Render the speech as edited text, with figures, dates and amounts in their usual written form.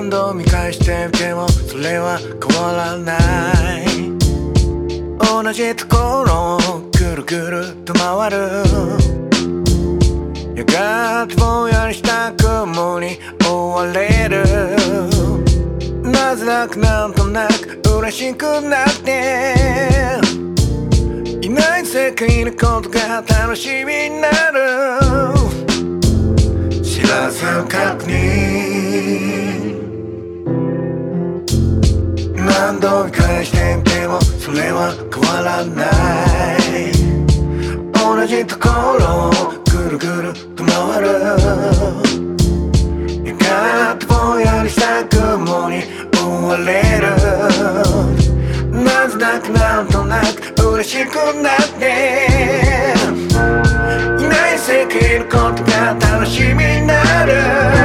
何度見返してみてもそれは変わらない。同じところをぐるぐると回る。やがてぼんやりした雲に追われる。なぜだかなんとなく嬉しくなっていない世界のことが楽しみになる。知らせを確認。何度見返してみてもそれは変わらない。同じところをぐるぐると回る。やがてぼんやりした雲に追われる。なぜだかなんとなく嬉しくなっていない世界のことが楽しみになる。